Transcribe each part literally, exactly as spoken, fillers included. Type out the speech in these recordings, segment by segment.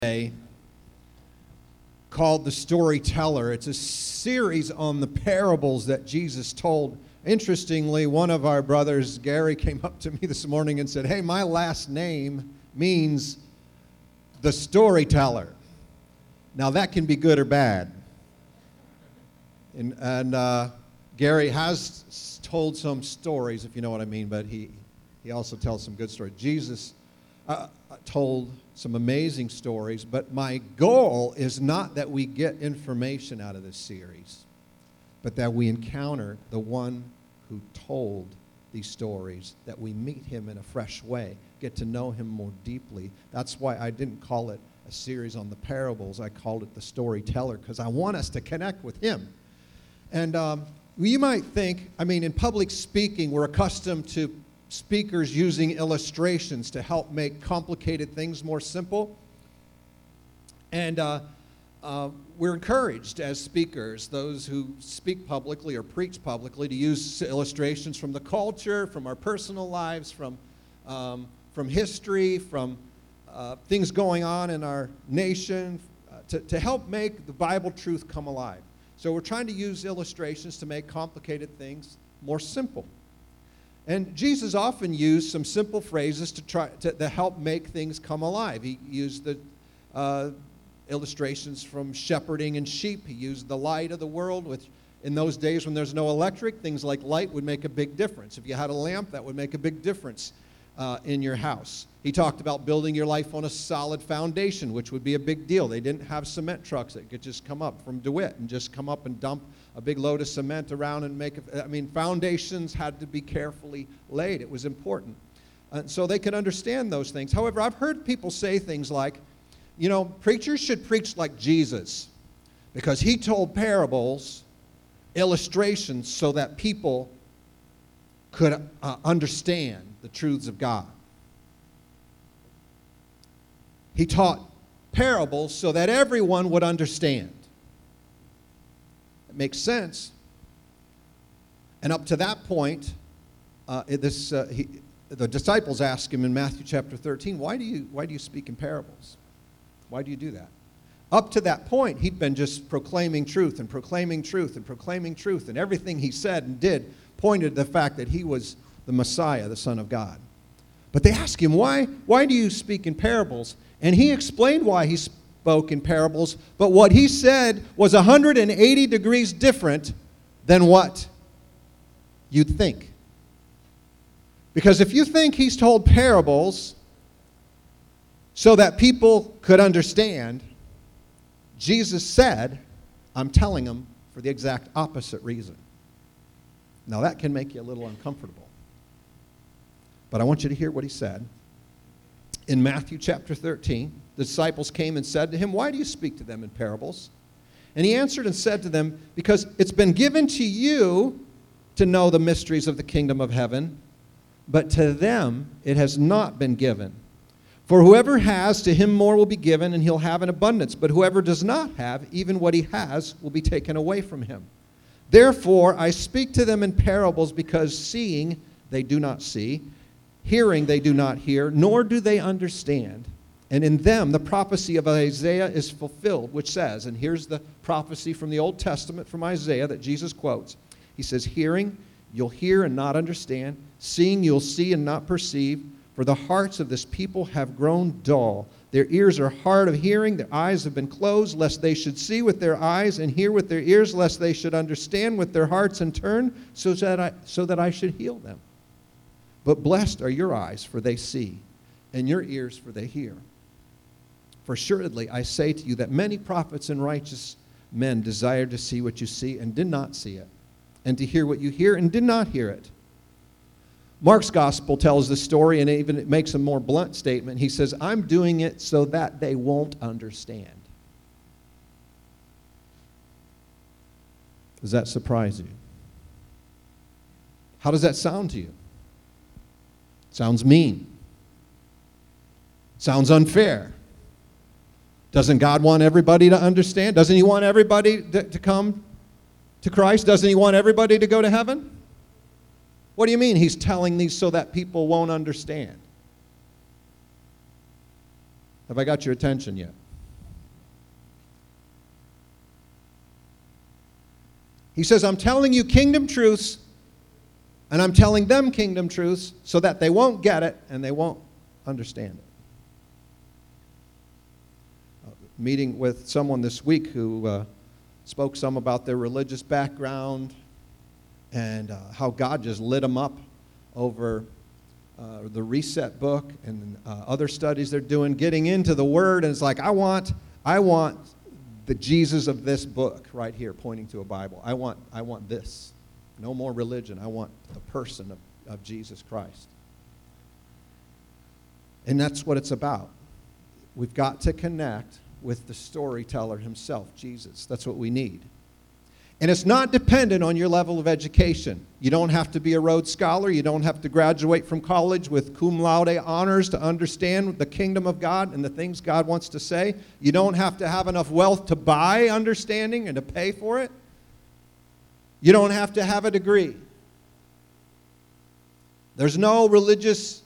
today called The Storyteller. It's a series on the parables that Jesus told. Interestingly, one of our brothers, Gary, came up to me this morning and said, hey, my last name means the storyteller. Now, that can be good or bad. And, and uh, Gary has told some stories, if you know what I mean, but he, he also tells some good stories. Jesus uh, told some amazing stories, but my goal is not that we get information out of this series, but that we encounter the one who told these stories, that we meet him in a fresh way, get to know him more deeply. That's why I didn't call it a series on the parables. I called it The Storyteller, because I want us to connect with him. And um, you might think, I mean, in public speaking, we're accustomed to speakers using illustrations to help make complicated things more simple. And uh, uh, we're encouraged as speakers, those who speak publicly or preach publicly, to use illustrations from the culture, from our personal lives, from, um, from history, from uh, things going on in our nation, uh, to, to help make the Bible truth come alive. So we're trying to use illustrations to make complicated things more simple. And Jesus often used some simple phrases to try to, to help make things come alive. He used the uh, illustrations from shepherding and sheep. He used the light of the world, which in those days when there's no electric, things like light would make a big difference. If you had a lamp, that would make a big difference uh, in your house. He talked about building your life on a solid foundation, which would be a big deal. They didn't have cement trucks that could just come up from DeWitt and just come up and dump a big load of cement around and make it. I mean, foundations had to be carefully laid. It was important. Uh, so they could understand those things. However, I've heard people say things like, you know, preachers should preach like Jesus because he told parables, illustrations, so that people could uh, understand the truths of God. He taught parables so that everyone would understand. It makes sense. And up to that point, uh, this, uh, he, the disciples ask him in Matthew chapter thirteen, why do you, why do you speak in parables? Why do you do that? Up to that point, he'd been just proclaiming truth and proclaiming truth and proclaiming truth, and everything he said and did pointed to the fact that he was the Messiah, the Son of God. But they ask him, why, why do you speak in parables? And he explained why he spoke in parables, but what he said was one hundred eighty degrees different than what you'd think. Because if you think he's told parables so that people could understand, Jesus said, I'm telling them for the exact opposite reason. Now that can make you a little uncomfortable. But I want you to hear what he said. In Matthew chapter thirteen, the disciples came and said to him, why do you speak to them in parables? And he answered and said to them, because it's been given to you to know the mysteries of the kingdom of heaven, but to them it has not been given. For whoever has, to him more will be given, and he'll have an abundance. But whoever does not have, even what he has will be taken away from him. Therefore I speak to them in parables, because seeing they do not see, hearing they do not hear, nor do they understand. And in them the prophecy of Isaiah is fulfilled, which says, and here's the prophecy from the Old Testament from Isaiah that Jesus quotes. He says, hearing you'll hear and not understand, seeing you'll see and not perceive, for the hearts of this people have grown dull. Their ears are hard of hearing, their eyes have been closed, lest they should see with their eyes and hear with their ears, lest they should understand with their hearts and turn, so that I, so that I should heal them. But blessed are your eyes, for they see, and your ears, for they hear. For assuredly I say to you that many prophets and righteous men desired to see what you see and did not see it, and to hear what you hear and did not hear it. Mark's gospel tells the story, and it even makes a more blunt statement. He says, I'm doing it so that they won't understand. Does that surprise you? How does that sound to you? Sounds mean. Sounds unfair. Doesn't God want everybody to understand? Doesn't he want everybody to, to come to Christ? Doesn't he want everybody to go to heaven? What do you mean he's telling these so that people won't understand? Have I got your attention yet? He says, I'm telling you kingdom truths, and I'm telling them kingdom truths so that they won't get it and they won't understand it. Uh, meeting with someone this week who uh, spoke some about their religious background and uh, how God just lit them up over uh, the Reset book and uh, other studies they're doing, getting into the Word, and it's like, I want, I want the Jesus of this book right here, pointing to a Bible. I want, I want this. No more religion. I want the person of, of Jesus Christ. And that's what it's about. We've got to connect with the storyteller himself, Jesus. That's what we need. And it's not dependent on your level of education. You don't have to be a Rhodes Scholar. You don't have to graduate from college with cum laude honors to understand the kingdom of God and the things God wants to say. You don't have to have enough wealth to buy understanding and to pay for it. You don't have to have a degree. There's no religious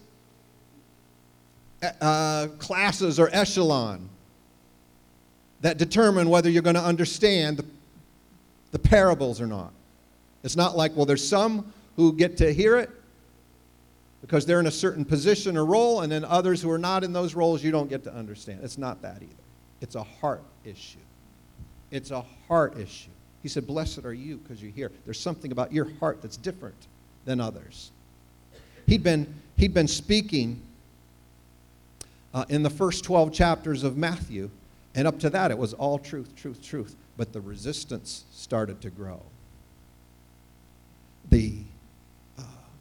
uh, classes or echelon that determine whether you're going to understand the, the parables or not. It's not like, well, there's some who get to hear it because they're in a certain position or role, and then others who are not in those roles you don't get to understand. It's not that either. It's a heart issue. It's a heart issue. He said, blessed are you because you're here. There's something about your heart that's different than others. He'd been, he'd been speaking uh, in the first twelve chapters of Matthew, and up to that it was all truth, truth, truth. But the resistance started to grow. The, uh,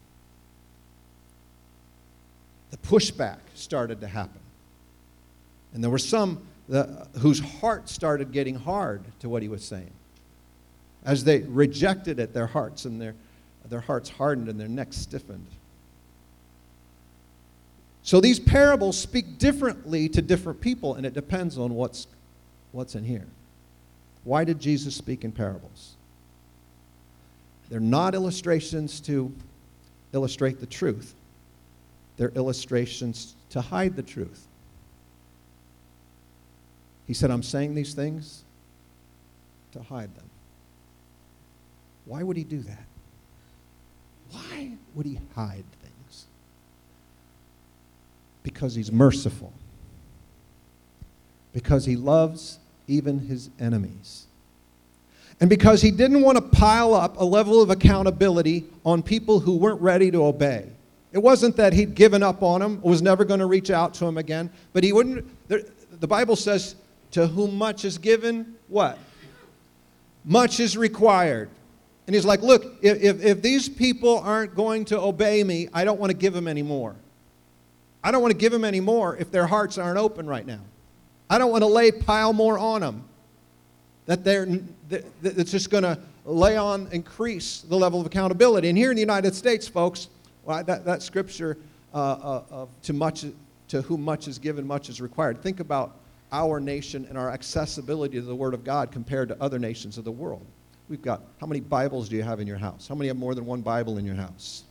the pushback started to happen. And there were some the, whose hearts started getting hard to what he was saying. As they rejected it, their hearts and their, their hearts hardened and their necks stiffened. So these parables speak differently to different people, and it depends on what's, what's in here. Why did Jesus speak in parables? They're not illustrations to illustrate the truth. They're illustrations to hide the truth. He said, I'm saying these things to hide them. Why would he do that? Why would he hide things? Because he's merciful. Because he loves even his enemies. And because he didn't want to pile up a level of accountability on people who weren't ready to obey. It wasn't that he'd given up on them, was never going to reach out to them again, but he wouldn't. The, the Bible says, to whom much is given, what? Much is required. And he's like, look, if, if, if these people aren't going to obey me, I don't want to give them any more. I don't want to give them any more if their hearts aren't open right now. I don't want to lay pile more on them. That they're, that, that's just going to lay on, increase the level of accountability. And here in the United States, folks, well, that, that scripture uh, uh, of to much, to whom much is given, much is required. Think about our nation and our accessibility to the Word of God compared to other nations of the world. We've got, how many Bibles do you have in your house? How many have more than one Bible in your house?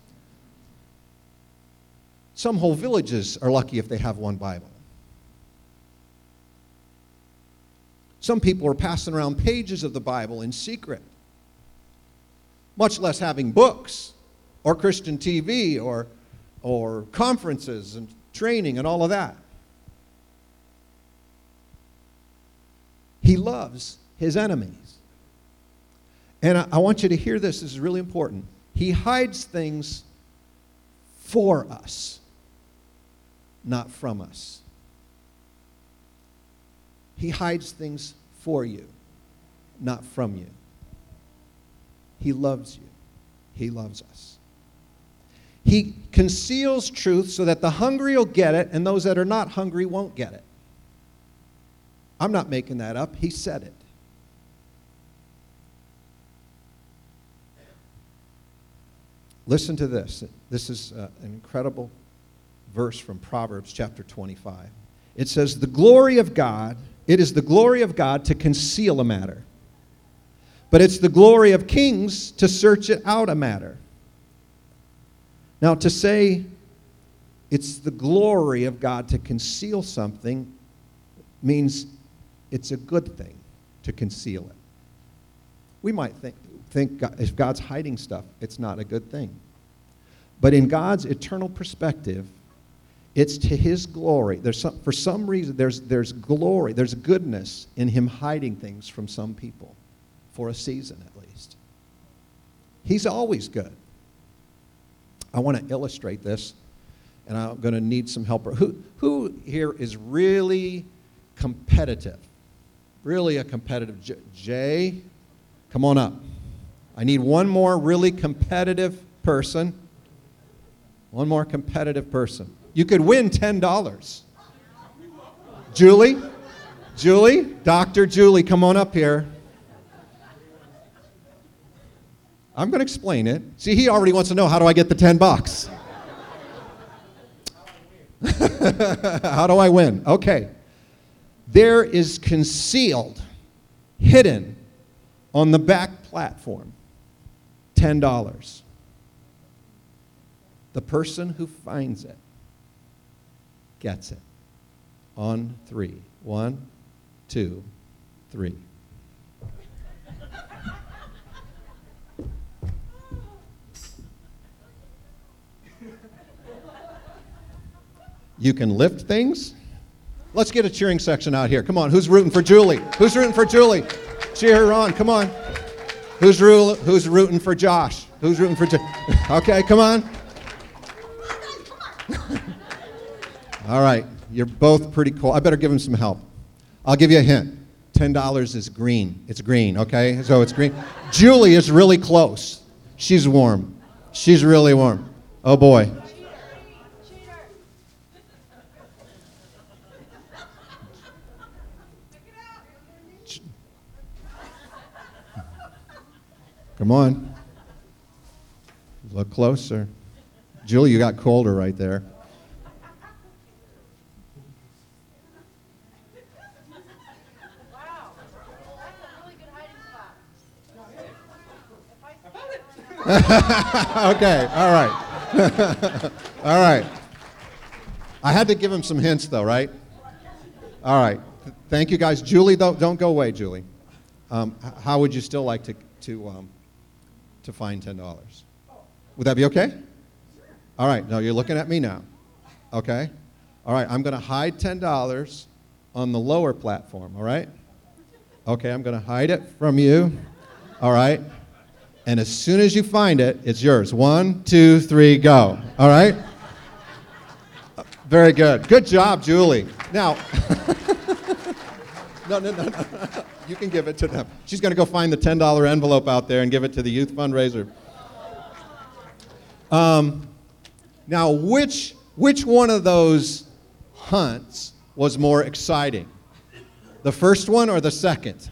Some whole villages are lucky if they have one Bible. Some people are passing around pages of the Bible in secret, much less having books or Christian T V or, or conferences and training and all of that. He loves his enemies. And I, I want you to hear this. This is really important. He hides things for us, not from us. He hides things for you, not from you. He loves you. He loves us. He conceals truth so that the hungry will get it and those that are not hungry won't get it. I'm not making that up. He said it. Listen to this. This is uh, an incredible verse from Proverbs chapter twenty-five. It says, the glory of God, it is the glory of God to conceal a matter, but it's the glory of kings to search it out a matter. Now, to say it's the glory of God to conceal something means it's a good thing to conceal it. We might think, think God, if God's hiding stuff, it's not a good thing. But in God's eternal perspective, it's to his glory. There's some, for some reason, there's, there's glory, there's goodness in him hiding things from some people, for a season at least. He's always good. I want to illustrate this, and I'm going to need some help. Who, who here is really competitive? Really a competitive? J- Jay, come on up. I need one more really competitive person. One more competitive person. You could win ten dollars. Julie? Julie? Doctor Julie, come on up here. I'm going to explain it. See, he already wants to know, how do I get the ten bucks? How do I win? Okay. There is concealed, hidden on the back platform, ten dollars. The person who finds it gets it. On three. One, two, three. You can lift things. Let's get a cheering section out here. Come on, who's rooting for Julie? Who's rooting for Julie? Cheer her on, come on. Who's, ru- who's rooting for Josh? Who's rooting for Josh? Okay, come on. All right, you're both pretty cool. I better give him some help. I'll give you a hint. ten dollars is green. It's green, okay? So it's green. Julie is really close. She's warm. She's really warm. Oh, boy. Come on. Look closer. Julie, you got colder right there. Wow. That's a really good hiding spot. Okay, all right. All right. I had to give him some hints, though, right? All right. Thank you, guys. Julie, though, don't go away, Julie. Um, h- how would you still like to to um, to find ten dollars? Would that be okay? All right. No, you're looking at me now. Okay. All right. I'm going to hide ten dollars on the lower platform. All right. Okay. I'm going to hide it from you. All right. And as soon as you find it, it's yours. One, two, three, go. All right? Very good. Good job, Julie. Now, no, no, no, no. You can give it to them. She's going to go find the ten dollar envelope out there and give it to the youth fundraiser. Um, now, which, which one of those hunts was more exciting? The first one or the second?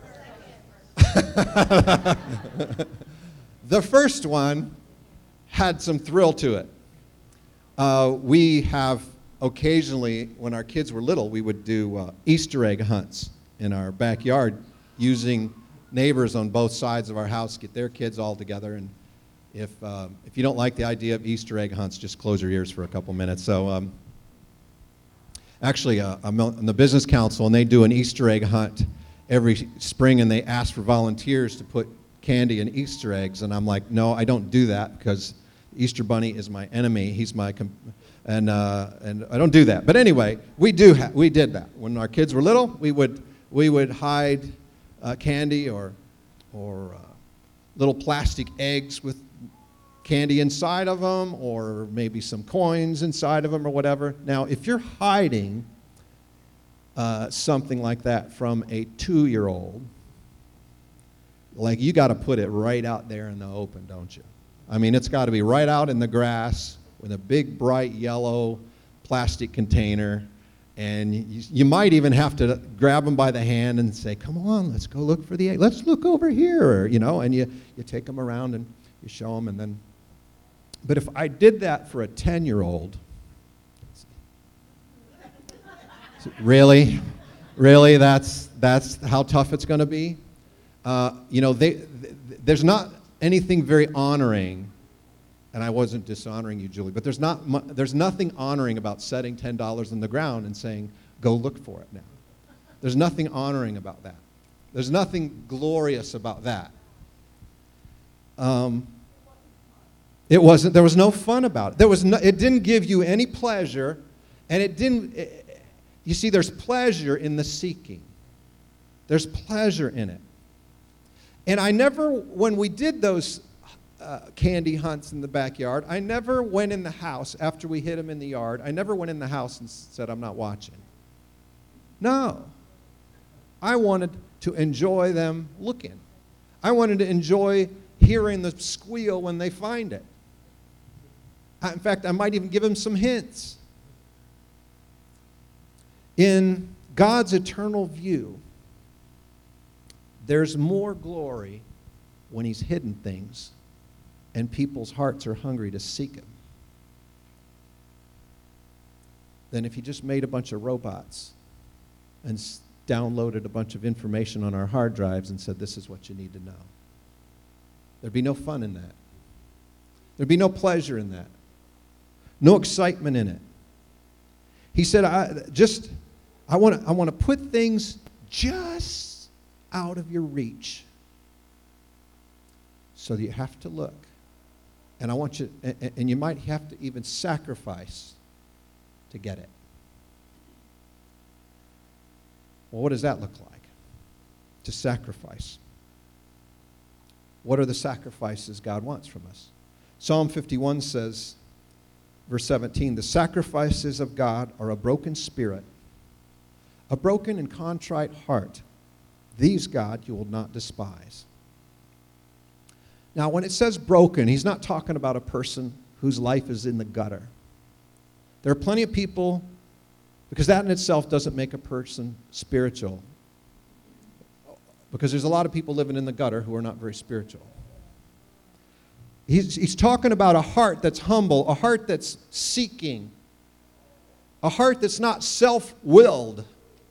The first one had some thrill to it. Uh, we have occasionally, when our kids were little, we would do uh, Easter egg hunts in our backyard using neighbors on both sides of our house, get their kids all together. And if, uh, if you don't like the idea of Easter egg hunts, just close your ears for a couple minutes. So um, actually, uh, I'm on the business council, and they do an Easter egg hunt every spring, and they ask for volunteers to put candy and Easter eggs, and I'm like, no, I don't do that, because Easter Bunny is my enemy. He's my, com- and uh, and I don't do that. But anyway, we do ha- we did that when our kids were little. We would we would hide uh, candy or or uh, little plastic eggs with candy inside of them, or maybe some coins inside of them, or whatever. Now, if you're hiding uh, something like that from a two-year-old, like, you got to put it right out there in the open, don't you? I mean, it's got to be right out in the grass with a big, bright, yellow plastic container. And you, you might even have to grab them by the hand and say, come on, let's go look for the egg. Let's look over here, you know. And you, you take them around and you show them. And then, but if I did that for a ten-year-old, really? Really? That's, that's how tough it's going to be? Uh, you know, they, th- there's not anything very honoring, and I wasn't dishonoring you, Julie, but there's not mu- there's nothing honoring about setting ten dollars on the ground and saying, go look for it now. There's nothing honoring about that. There's nothing glorious about that. Um, it wasn't, there was no fun about it. There was no, it didn't give you any pleasure, and it didn't, it, you see, there's pleasure in the seeking. There's pleasure in it. And I never, when we did those uh, candy hunts in the backyard, I never went in the house after we hit them in the yard. I never went in the house and said, I'm not watching. No. I wanted to enjoy them looking. I wanted to enjoy hearing the squeal when they find it. In fact, I might even give them some hints. In God's eternal view, there's more glory when he's hidden things and people's hearts are hungry to seek him than if he just made a bunch of robots and s- downloaded a bunch of information on our hard drives and said, this is what you need to know. There'd be no fun in that. There'd be no pleasure in that. No excitement in it. He said, I just, I want to I want to put things just out of your reach so that you have to look. And I want you, and, and you might have to even sacrifice to get it. Well, what does that look like? To sacrifice. What are the sacrifices God wants from us? Psalm fifty-one says, verse seventeen, the sacrifices of God are a broken spirit, a broken and contrite heart. These, God, you will not despise. Now, when it says broken, he's not talking about a person whose life is in the gutter. There are plenty of people, because that in itself doesn't make a person spiritual. Because there's a lot of people living in the gutter who are not very spiritual. He's, he's talking about a heart that's humble, a heart that's seeking, a heart that's not self-willed.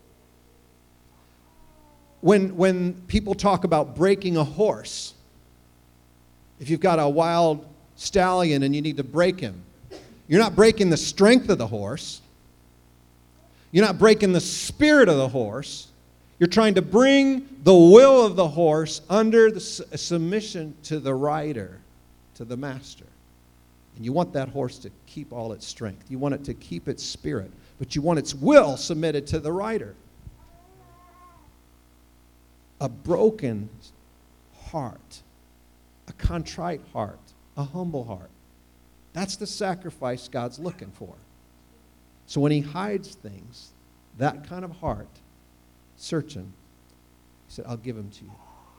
When, when people talk about breaking a horse, if you've got a wild stallion and you need to break him, you're not breaking the strength of the horse. You're not breaking the spirit of the horse. You're trying to bring the will of the horse under the submission to the rider, to the master. And you want that horse to keep all its strength. You want it to keep its spirit, but you want its will submitted to the rider. A broken heart, a contrite heart, a humble heart. That's the sacrifice God's looking for. So when he hides things, that kind of heart, searching, he said, I'll give them to you.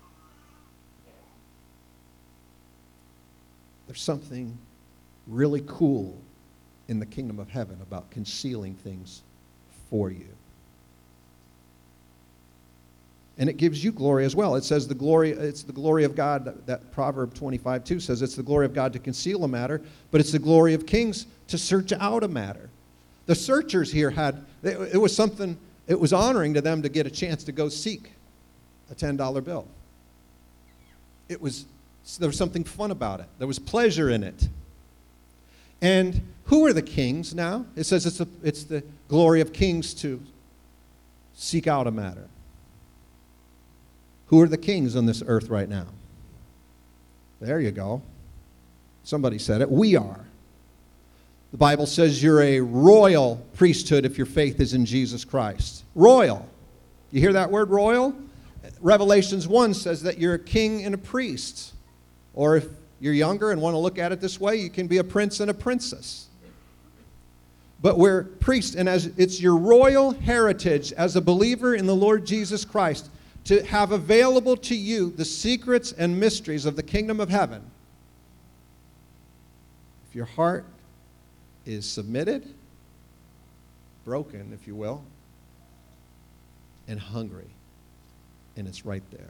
There's something really cool in the kingdom of heaven about concealing things for you. And it gives you glory as well. It says the glory, it's the glory of God, that, that Proverb twenty-five two says it's the glory of God to conceal a matter, but it's the glory of kings to search out a matter. The searchers here had, it was something, it was honoring to them to get a chance to go seek a ten dollar bill. It was, there was something fun about it. There was pleasure in it. And who are the kings now? It says it's, a, it's the glory of kings to seek out a matter. Who are the kings on this earth right now? There you go. Somebody said it. We are. The Bible says you're a royal priesthood if your faith is in Jesus Christ. Royal. You hear that word, royal? Revelations one says that you're a king and a priest. Or if you're younger and want to look at it this way, you can be a prince and a princess. But we're priests, and as it's your royal heritage as a believer in the Lord Jesus Christ to have available to you the secrets and mysteries of the kingdom of heaven. If your heart is submitted, broken, if you will, and hungry, and it's right there.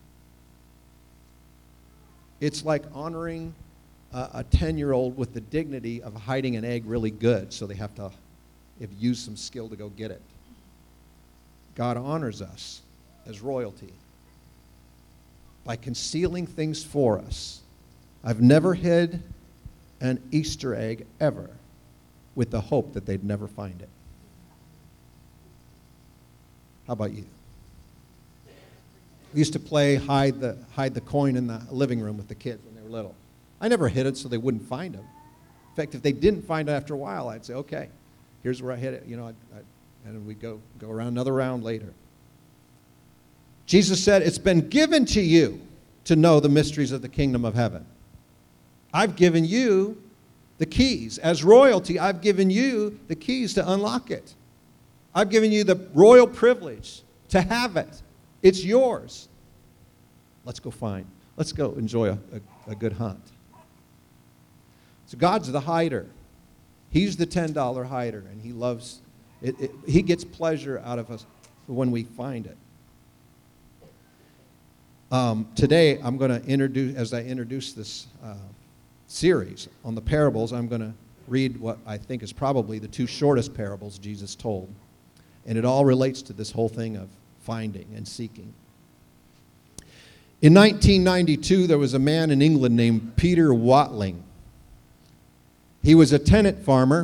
It's like honoring a ten-year-old with the dignity of hiding an egg really good, so they have to have used some skill to go get it. God honors us as royalty by concealing things for us. I've never hid an Easter egg ever with the hope that they'd never find it. How about you? We used to play hide the hide the coin in the living room with the kids when they were little. I never hid it so they wouldn't find them. In fact, if they didn't find it after a while, I'd say, okay, here's where I hid it. You know, I'd, I'd, and then we'd go, go around another round later. Jesus said, it's been given to you to know the mysteries of the kingdom of heaven. I've given you the keys. As royalty, I've given you the keys to unlock it. I've given you the royal privilege to have it. It's yours. Let's go find. Let's go enjoy a, a, a good hunt. So God's the hider. He's the ten dollar hider, and he loves it, it. He gets pleasure out of us when we find it. Um, today, I'm going to introduce, as I introduce this uh, series on the parables, I'm going to read what I think is probably the two shortest parables Jesus told. And it all relates to this whole thing of finding and seeking. In nineteen ninety-two, there was a man in England named Peter Watling. He was a tenant farmer,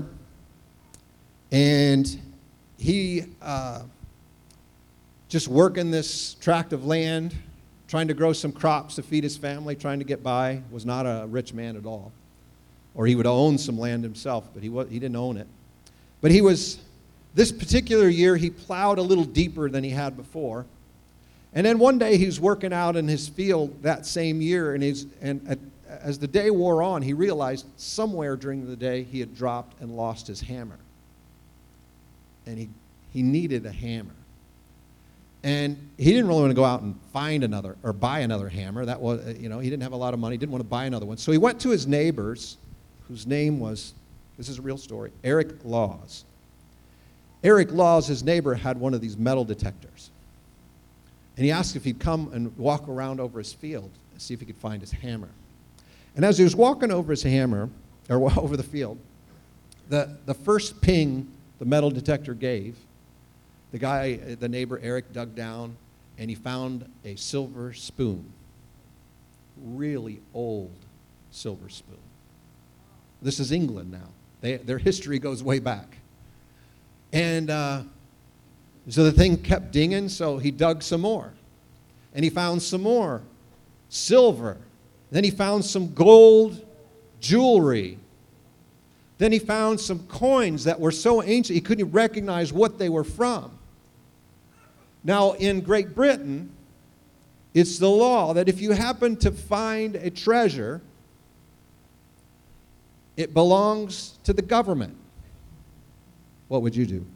and he uh, just working this tract of land, trying to grow some crops to feed his family, trying to get by, was not a rich man at all. Or he would own some land himself, but he, was, he didn't own it. But he was, this particular year, he plowed a little deeper than he had before. And then one day he was working out in his field that same year, and, he's, and at, as the day wore on, he realized somewhere during the day he had dropped and lost his hammer. And he, he needed a hammer. And he didn't really want to go out and find another or buy another hammer. That was, you know, he didn't have a lot of money, didn't want to buy another one. So he went to his neighbors, whose name was, this is a real story, Eric Laws. Eric Laws, his neighbor, had one of these metal detectors. And he asked if he'd come and walk around over his field and see if he could find his hammer. And as he was walking over his hammer, or over the field, the, the first ping the metal detector gave, the guy, the neighbor, Eric, dug down, and he found a silver spoon. Really old silver spoon. This is England now. They, their history goes way back. And uh, so the thing kept dinging, so he dug some more. And he found some more silver. Then he found some gold jewelry. Then he found some coins that were so ancient he couldn't recognize what they were from. Now, in Great Britain, it's the law that if you happen to find a treasure, it belongs to the government. What would you do?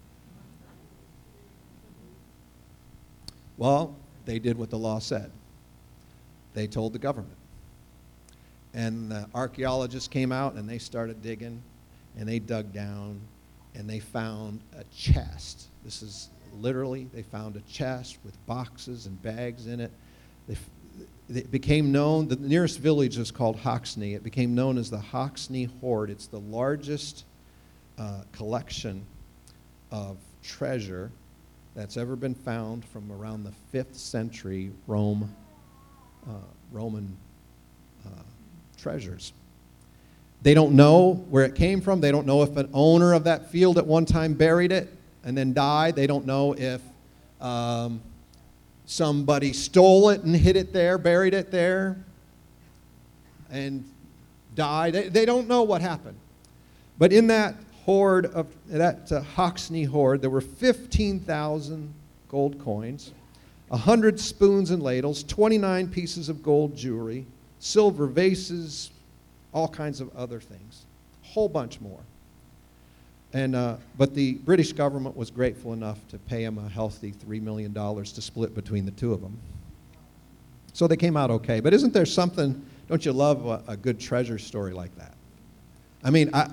Well, they did what the law said. They told the government. And the archaeologists came out and they started digging, and they dug down, and they found a chest. This is literally, they found a chest with boxes and bags in it. They, it became known, the nearest village is called Hoxne. It became known as the Hoxne Hoard. It's the largest uh, collection of treasure that's ever been found from around the fifth century Rome, uh, Roman uh, treasures. They don't know where it came from. They don't know if an owner of that field at one time buried it and then died. They don't know if um, somebody stole it and hid it there, buried it there, and died. They, they don't know what happened. But in that hoard, of that uh, Hoxne hoard, there were fifteen thousand gold coins, one hundred spoons and ladles, twenty-nine pieces of gold jewelry, silver vases, all kinds of other things, a whole bunch more. And, uh, but the British government was grateful enough to pay him a healthy three million dollars to split between the two of them. So they came out okay. But isn't there something, don't you love a, a good treasure story like that? I mean, I,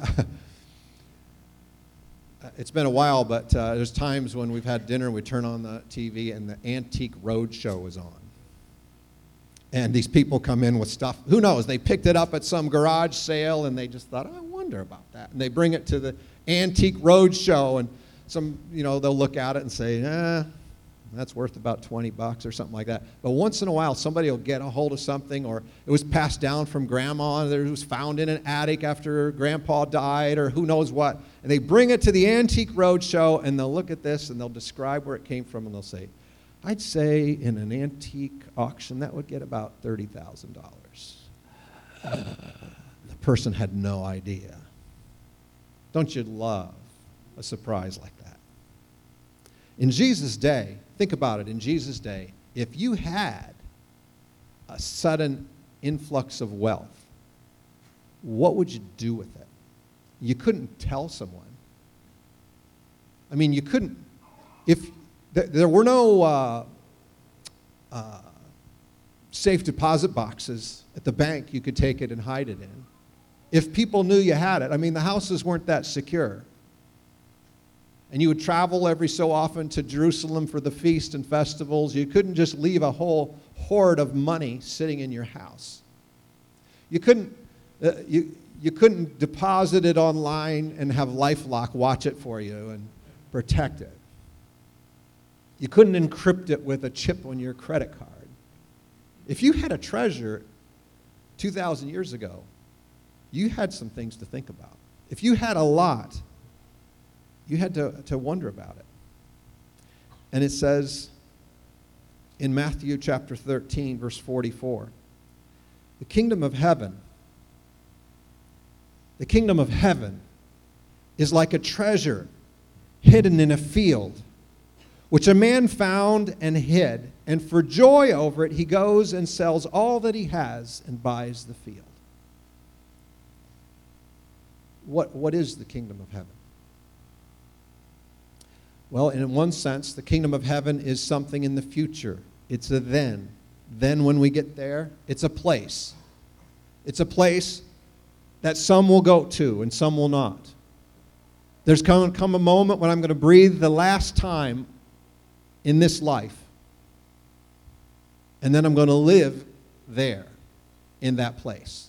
it's been a while, but uh, there's times when we've had dinner and we turn on the T V and the Antique Roadshow is on. And these people come in with stuff. Who knows? They picked it up at some garage sale and they just thought, oh, I wonder about that. And they bring it to the Antique Roadshow, and some, you know, they'll look at it and say, eh, that's worth about twenty bucks or something like that. But once in a while, somebody will get a hold of something, or it was passed down from grandma, and it was found in an attic after grandpa died, or who knows what. And they bring it to the Antique Roadshow, and they'll look at this, and they'll describe where it came from, and they'll say, I'd say in an antique auction that would get about thirty thousand dollars. The person had no idea. Don't you love a surprise like that? In Jesus' day, think about it, in Jesus' day, if you had a sudden influx of wealth, what would you do with it? You couldn't tell someone. I mean, you couldn't, if th- there were no uh, uh, safe deposit boxes at the bank you could take it and hide it in. If people knew you had it, I mean, the houses weren't that secure. And you would travel every so often to Jerusalem for the feast and festivals. You couldn't just leave a whole hoard of money sitting in your house. You couldn't, uh, you, you couldn't deposit it online and have LifeLock watch it for you and protect it. You couldn't encrypt it with a chip on your credit card. If you had a treasure two thousand years ago, you had some things to think about. If you had a lot, you had to, to wonder about it. And it says in Matthew chapter thirteen, verse forty-four, the kingdom of heaven, the kingdom of heaven is like a treasure hidden in a field, which a man found and hid, and for joy over it he goes and sells all that he has and buys the field. What, what is the kingdom of heaven? Well, in one sense, the kingdom of heaven is something in the future. It's a then. Then when we get there, it's a place. It's a place that some will go to and some will not. There's come, come a moment when I'm going to breathe the last time in this life. And then I'm going to live there in that place.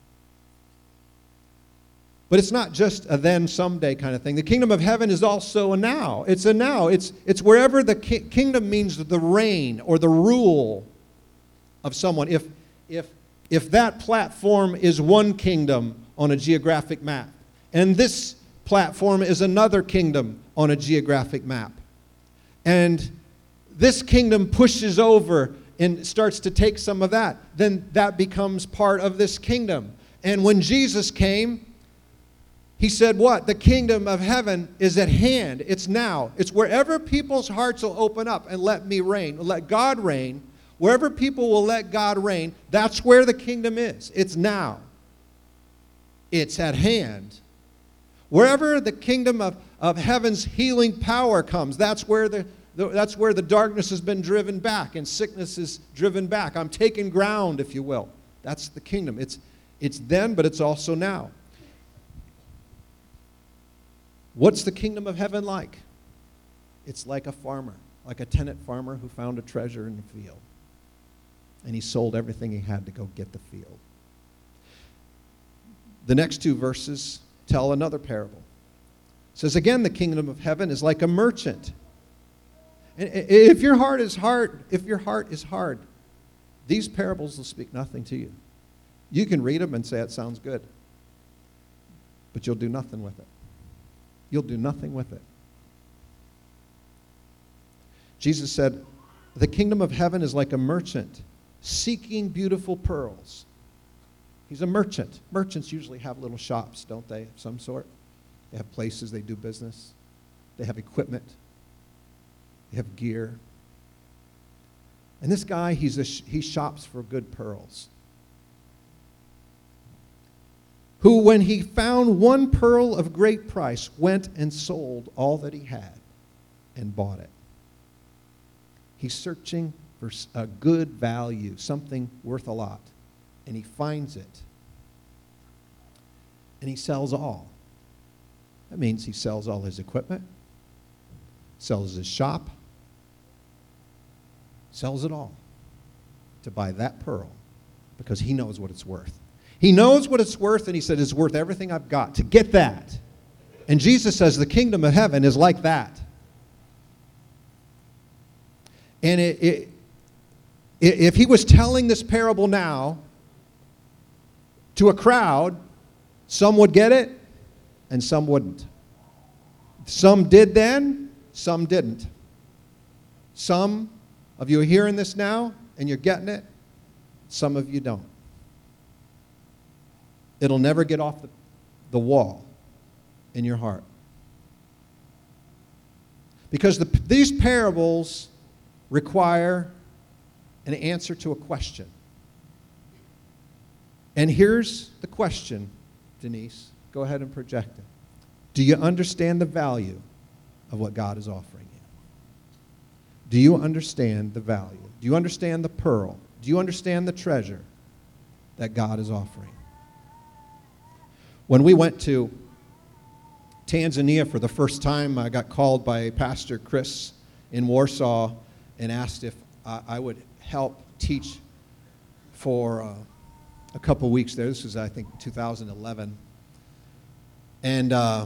But it's not just a then someday kind of thing. The kingdom of heaven is also a now. It's a now. It's, it's wherever the ki- kingdom means the reign or the rule of someone. If, if, if that platform is one kingdom on a geographic map, and this platform is another kingdom on a geographic map, and this kingdom pushes over and starts to take some of that, then that becomes part of this kingdom. And when Jesus came, he said what? The kingdom of heaven is at hand. It's now. It's wherever people's hearts will open up and let me reign, let God reign. Wherever people will let God reign, that's where the kingdom is. It's now. It's at hand. Wherever the kingdom of, of heaven's healing power comes, that's where the, the that's where the darkness has been driven back and sickness is driven back. I'm taking ground, if you will. That's the kingdom. It's it's then, but it's also now. What's the kingdom of heaven like? It's like a farmer, like a tenant farmer who found a treasure in the field. And he sold everything he had to go get the field. The next two verses tell another parable. It says, again, the kingdom of heaven is like a merchant. And if your heart is hard, if your heart is hard, these parables will speak nothing to you. You can read them and say it sounds good, but you'll do nothing with it. You'll do nothing with it. Jesus said, the kingdom of heaven is like a merchant seeking beautiful pearls. He's a merchant. Merchants usually have little shops, don't they, of some sort? They have places they do business. They have equipment. They have gear. And this guy, he's a, he shops for good pearls. Who, when he found one pearl of great price, went and sold all that he had and bought it. He's searching for a good value, something worth a lot, and he finds it. And he sells all. That means he sells all his equipment, sells his shop, sells it all to buy that pearl because he knows what it's worth. He knows what it's worth, and he said, it's worth everything I've got to get that. And Jesus says the kingdom of heaven is like that. And it, it, if he was telling this parable now to a crowd, some would get it and some wouldn't. Some did then, some didn't. Some of you are hearing this now and you're getting it. Some of you don't. it'll never get off the, the wall in your heart. Because the, these parables require an answer to a question. And here's the question, Denise. Go ahead and project it. Do you understand the value of what God is offering you? Do you understand the value? Do you understand the pearl? Do you understand the treasure that God is offering? When we went to Tanzania for the first time, I got called by Pastor Chris in Warsaw and asked if I, I would help teach for uh, a couple weeks there. This was, I think, two thousand eleven. And uh,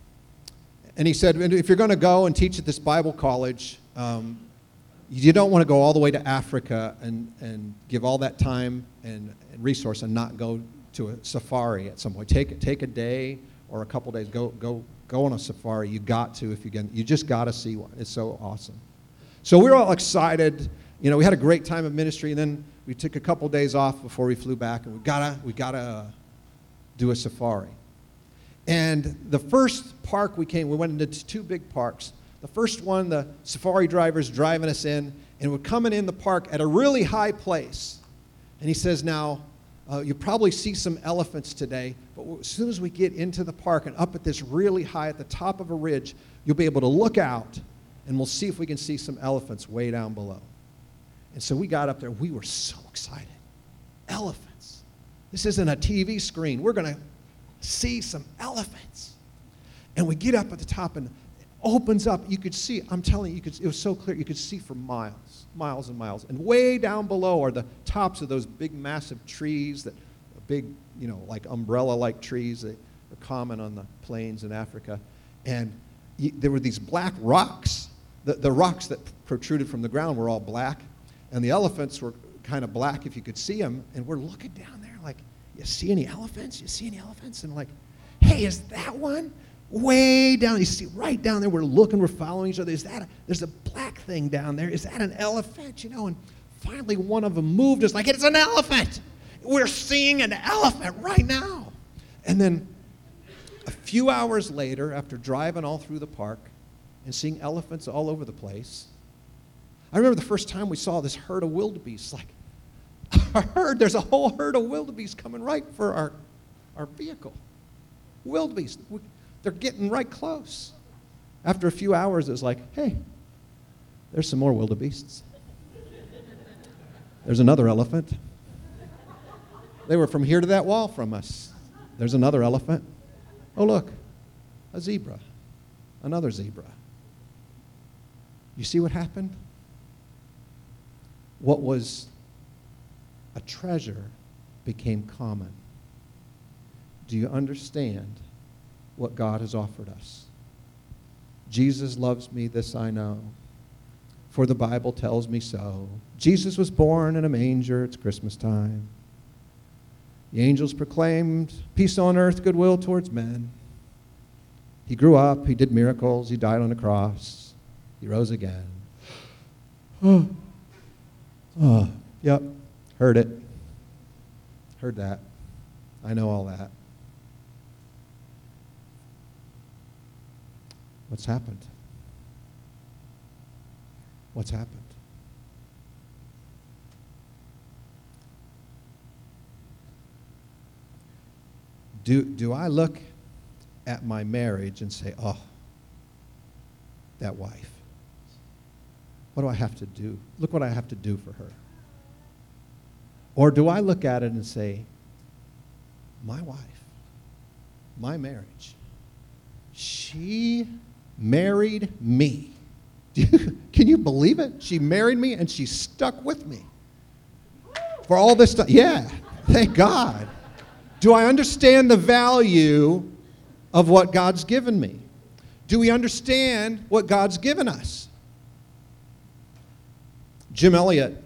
and he said, if you're going to go and teach at this Bible college, um, you don't want to go all the way to Africa and, and give all that time and, and resource and not go to a safari at some point. Take take a day or a couple days. Go go go on a safari. You got to if you can. You just got to see one. It's so awesome. So we were all excited. You know, we had a great time of ministry, and then we took a couple days off before we flew back, and we gotta we gotta uh, do a safari. And the first park we came, we went into two big parks. The first one, the safari driver's driving us in, and we're coming in the park at a really high place. And he says, now, uh, you'll probably see some elephants today, but as soon as we get into the park and up at this really high, at the top of a ridge, you'll be able to look out, and we'll see if we can see some elephants way down below. And so we got up there. We were so excited. Elephants. This isn't a T V screen. We're going to see some elephants. And we get up at the top, and it opens up. You could see, I'm telling you, you could, it was so clear, you could see for miles, miles and miles. And way down below are the tops of those big, massive trees, that big, you know, like umbrella-like trees that are common on the plains in Africa. And you, there were these black rocks. The, the rocks that protruded from the ground were all black. And the elephants were kind of black if you could see them. And we're looking down there like, you see any elephants? You see any elephants? And like, hey, is that one? Way down, you see right down there, we're looking, we're following each other. Is that a, there's a black thing down there. Is that an elephant? You know, and finally one of them moved. It's like, it's an elephant. We're seeing an elephant right now. And then a few hours later, after driving all through the park and seeing elephants all over the place, I remember the first time we saw this herd of wildebeest. Like, a herd, there's a whole herd of wildebeest coming right for our, our vehicle. Wildebeest, we, they're getting right close. After a few hours, it was like, hey, there's some more wildebeests. There's another elephant. They were from here to that wall from us. There's another elephant. Oh, look, a zebra, another zebra. You see what happened? What was a treasure became common. Do you understand what God has offered us? Jesus loves me, this I know, for the Bible tells me so. Jesus was born in a manger, it's Christmas time. The angels proclaimed peace on earth, goodwill towards men. He grew up, he did miracles, he died on a cross, he rose again. Oh, oh, yep. Heard it. Heard that. I know all that. What's happened? What's happened? Do, do I look at my marriage and say, oh, that wife, what do I have to do? Look what I have to do for her. Or do I look at it and say, my wife, my marriage, she married me. Can you believe it? She married me and she stuck with me for all this time. Yeah, thank God. Do I understand the value of what God's given me? Do we understand what God's given us? Jim Elliot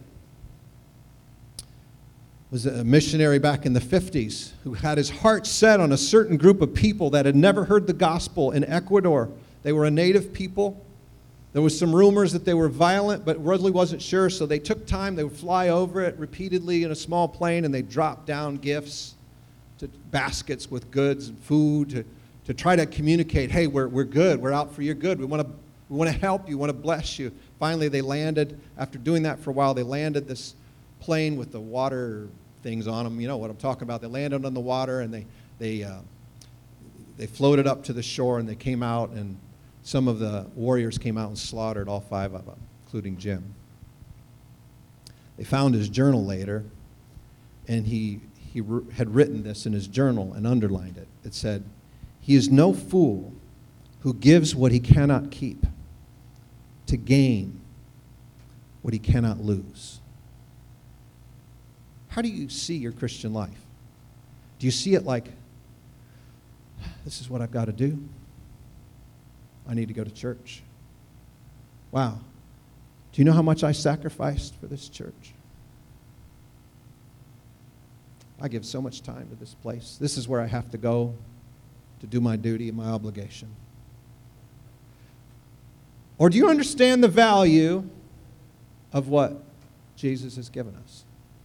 was a missionary back in the fifties who had his heart set on a certain group of people that had never heard the gospel in Ecuador. They were a native people. There was some rumors that they were violent, but really wasn't sure, so they took time. They would fly over it repeatedly in a small plane, and they dropped down gifts to baskets with goods and food to, to try to communicate, hey, we're, we're good. We're out for your good. We want to we want to help you. We want to bless you. Finally, they landed. After doing that for a while, they landed this plane with the water things on them. You know what I'm talking about. They landed on the water, and they, they, uh, they floated up to the shore, and they came out, and some of the warriors came out and slaughtered all five of them, including Jim. They found his journal later, and he, he had written this in his journal and underlined it. It said, "He is no fool who gives what he cannot keep to gain what he cannot lose." How do you see your Christian life? Do you see it like, this is what I've got to do? I need to go to church. Wow. Do you know how much I sacrificed for this church? I give so much time to this place. This is where I have to go to do my duty and my obligation. Or do you understand the value of what Jesus has given us?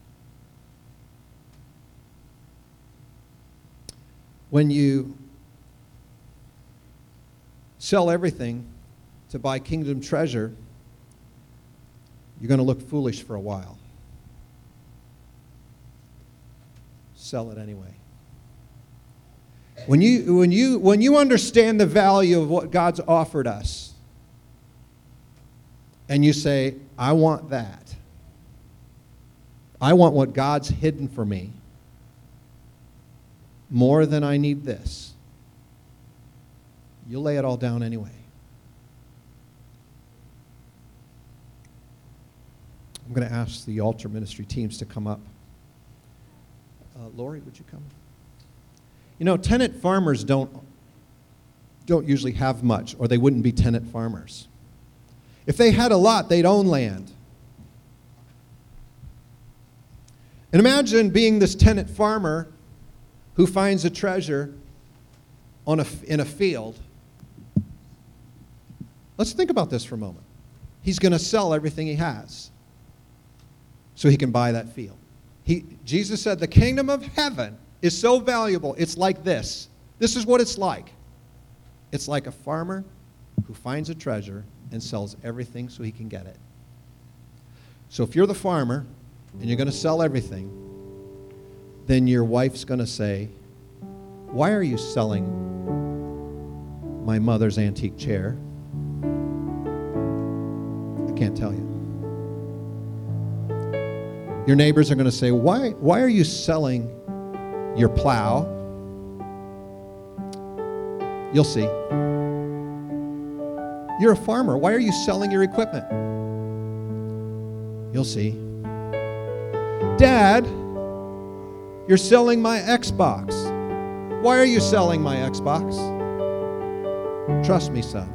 When you sell everything to buy kingdom treasure, you're going to look foolish for a while. Sell it anyway. When you, when you, when you understand the value of what God's offered us, and you say, I want that. I want what God's hidden for me more than I need this. You'll lay it all down anyway. I'm going to ask the altar ministry teams to come up. Uh, Lori, would you come? You know, tenant farmers don't, don't usually have much, or they wouldn't be tenant farmers. If they had a lot, they'd own land. And imagine being this tenant farmer who finds a treasure on a, in a field. Let's think about this for a moment. He's going to sell everything he has so he can buy that field. He, Jesus said the kingdom of heaven is so valuable. It's like this. This is what it's like. It's like a farmer who finds a treasure and sells everything so he can get it. So if you're the farmer and you're going to sell everything, then your wife's going to say, why are you selling my mother's antique chair? I can't tell you. Your neighbors are going to say, why, why are you selling your plow? You'll see. You're a farmer. Why are you selling your equipment? You'll see. Dad, you're selling my Xbox. Why are you selling my Xbox? Trust me, son.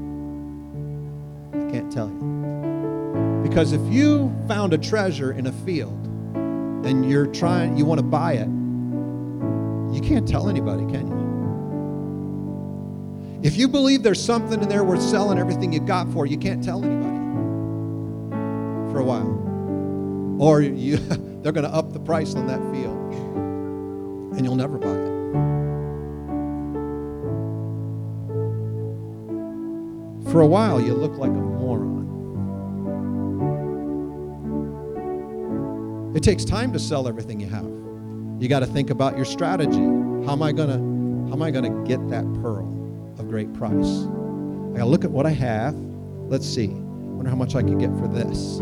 I can't tell you. Because if you found a treasure in a field and you're trying, you want to buy it, you can't tell anybody, can you? If you believe there's something in there worth selling everything you got for, you can't tell anybody for a while. Or you, they're going to up the price on that field, and you'll never buy it. For a while, you look like a moron. It takes time to sell everything you have. You got to think about your strategy. How am I going to, how am I going to get that pearl of great price? I got to look at what I have. Let's see. Wonder how much I could get for this.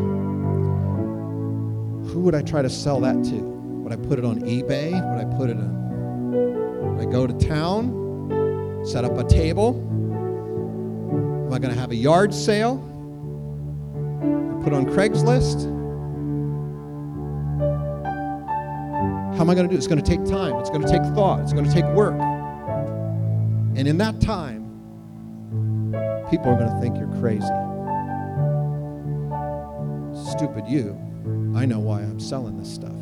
Who would I try to sell that to? Would I put it on eBay? Would I put it on? Would I go to town? Set up a table? Am I going to have a yard sale? Put it on Craigslist? How am I going to do it? It's going to take time. It's going to take thought. It's going to take work. And in that time, people are going to think you're crazy. Stupid you. I know why I'm selling this stuff.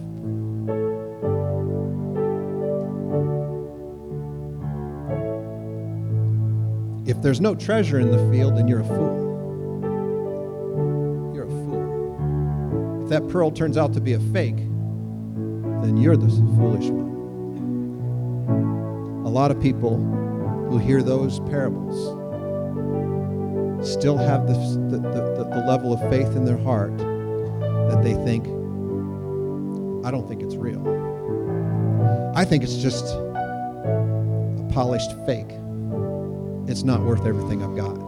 If there's no treasure in the field, then you're a fool. You're a fool. If that pearl turns out to be a fake, then you're the foolish one. lot of people who hear those parables still have this, the, the, the level of faith in their heart that they think, I don't think it's real. I think it's just a polished fake. It's not worth everything I've got.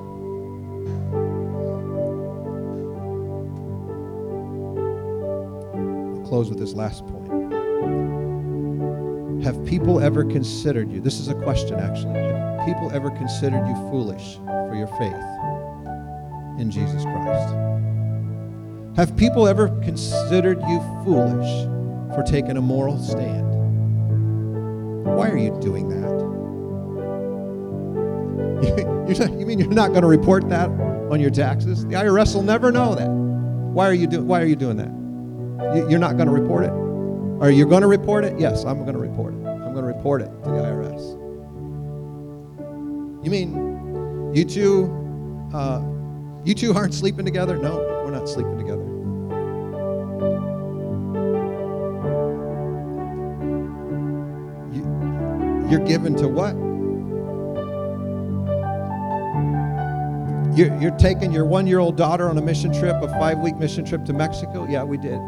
I'll close with this last point. Have people ever considered you? This is a question, actually. Have people ever considered you foolish for your faith in Jesus Christ? Have people ever considered you foolish for taking a moral stand? Why are you doing that? You mean you're not going to report that on your taxes? The I R S will never know that. Why are you doing? Why are you doing that? You're not going to report it? Are you going to report it? Yes, I'm going to report it. I'm going to report it to the I R S. You mean you two, uh, you two aren't sleeping together? No, we're not sleeping together. You, you're given to what? You're, you're taking your one-year-old daughter on a mission trip, a five-week mission trip to Mexico? Yeah, we did.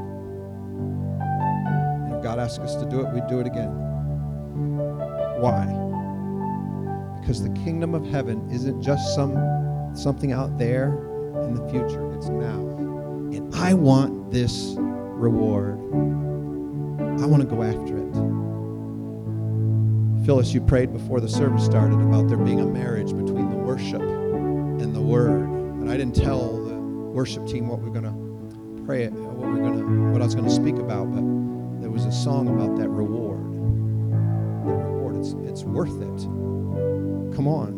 And if God asked us to do it, we'd do it again. Why? Because the kingdom of heaven isn't just some something out there in the future. It's now. And I want this reward. I want to go after it. Phyllis, you prayed before the service started about there being a marriage between the worship and the word. And I didn't tell the worship team what we're going to pray, what we're going to, what I was going to speak about, but there was a song about that reward. The reward, it's, it's worth it. Come on.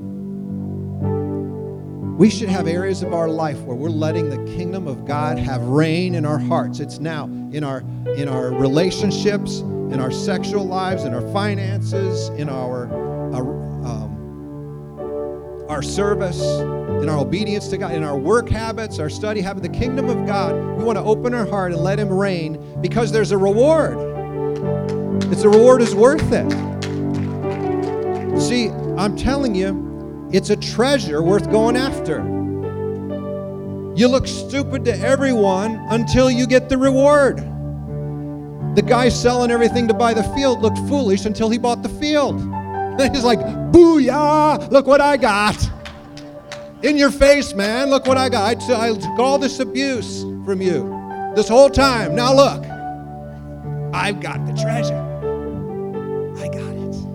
We should have areas of our life where we're letting the kingdom of God have reign in our hearts. It's now in our in our relationships, in our sexual lives, in our finances, in our our, um, our service, in our obedience to God, in our work habits, our study habits. The kingdom of God, we want to open our heart and let Him reign because there's a reward. It's the reward is worth it. See, I'm telling you, it's a treasure worth going after. You look stupid to everyone until you get the reward. The guy selling everything to buy the field looked foolish until he bought the field. He's like, booyah, look what I got. In your face, man, look what I got. I, t- I took all this abuse from you this whole time. Now look, I've got the treasure. I got it.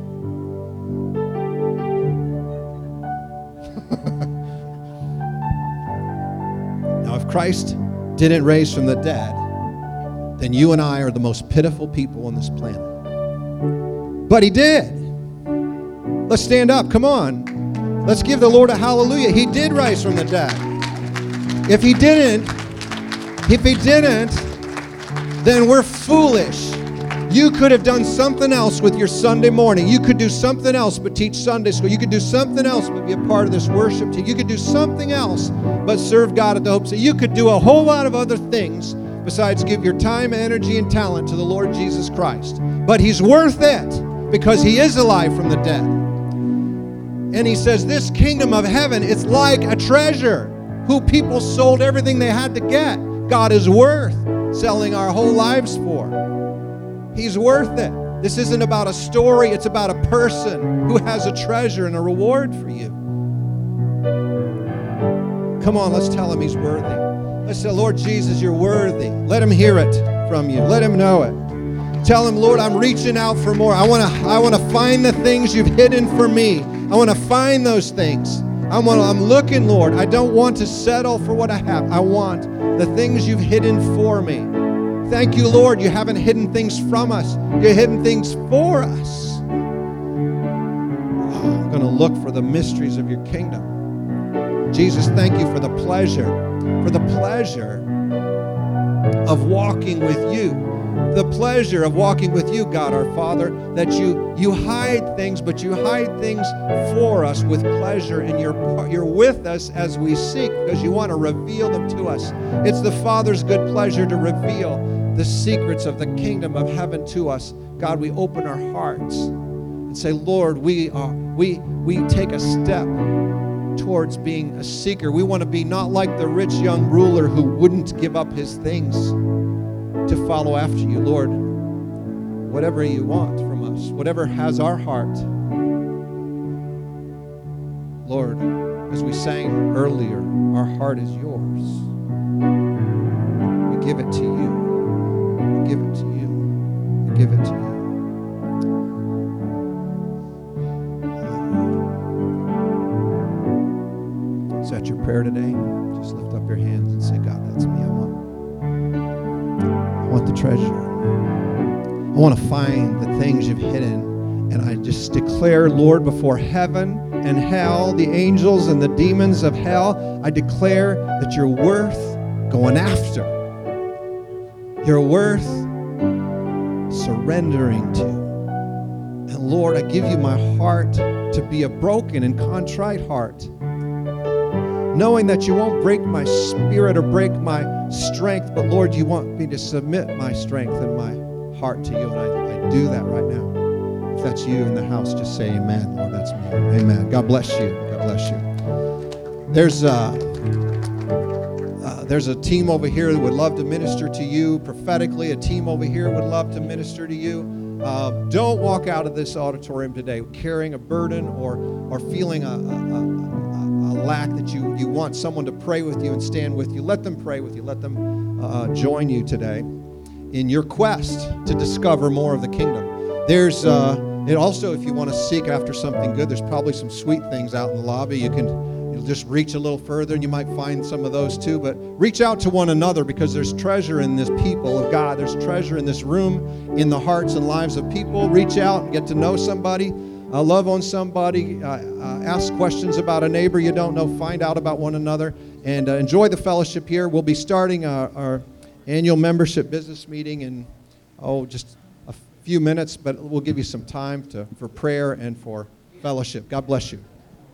Now, if Christ didn't raise from the dead, then you and I are the most pitiful people on this planet. But He did. Let's stand up. Come on. Let's give the Lord a hallelujah. He did rise from the dead. If He didn't, if He didn't, then we're foolish. You could have done something else with your Sunday morning. You could do something else but teach Sunday school. You could do something else but be a part of this worship team. You could do something else but serve God at the Hope Center. You could do a whole lot of other things besides give your time, energy, and talent to the Lord Jesus Christ. But He's worth it because He is alive from the dead. And He says this kingdom of heaven, it's like a treasure who people sold everything they had to get. God is worth selling our whole lives for. He's worth it. This isn't about a story. It's about a person who has a treasure and a reward for you. Come on, let's tell Him He's worthy. Let's say, Lord Jesus, You're worthy. Let Him hear it from you. Let Him know it. Tell Him, Lord, I'm reaching out for more. I want to I want to find the things You've hidden for me. I want to find those things. I want to, I'm looking, Lord. I don't want to settle for what I have. I want the things You've hidden for me. Thank You, Lord, You haven't hidden things from us. You've hidden things for us. Oh, I'm going to look for the mysteries of Your kingdom. Jesus, thank You for the pleasure, for the pleasure of walking with You. The pleasure of walking with You, God our Father, that you you hide things, but You hide things for us with pleasure, and you're, you're with us as we seek because You want to reveal them to us. It's the Father's good pleasure to reveal the secrets of the kingdom of heaven to us. God, we open our hearts and say, Lord, we are we we take a step towards being a seeker. We want to be not like the rich young ruler who wouldn't give up his things to follow after you. Lord, whatever you want from us, whatever has our heart, Lord, as we sang earlier, our heart is yours. We give it to you. We give it to you. We give it to you. Is that your prayer today? Just lift up your hands and say, God, that's me. I want, I want the treasure. I want to find the things you've hidden. And I just declare, Lord, before heaven and hell, the angels and the demons of hell, I declare that you're worth going after. You're worth surrendering to. And Lord, I give you my heart to be a broken and contrite heart, knowing that you won't break my spirit or break my strength, but Lord, you want me to submit my strength and my heart to you, and I, I do that right now. If that's you in the house, just say amen. Lord, that's me. Amen. God bless you. God bless you. There's a, uh, there's a team over here that would love to minister to you prophetically. A team over here would love to minister to you. Uh, don't walk out of this auditorium today carrying a burden or, or feeling a, a, a, a lack that you, you want someone to pray with you and stand with you. Let them pray with you. Let them uh, join you today in your quest to discover more of the kingdom. There's uh, and also, if you want to seek after something good, there's probably some sweet things out in the lobby. You can you'll just reach a little further, and you might find some of those too. But reach out to one another, because there's treasure in this people of God. There's treasure in this room, in the hearts and lives of people. Reach out and get to know somebody. Uh, love on somebody. Uh, uh, ask questions about a neighbor you don't know. Find out about one another. And uh, enjoy the fellowship here. We'll be starting our, our annual membership business meeting in, oh, just a few minutes, but we'll give you some time to, for prayer and for fellowship. God bless you.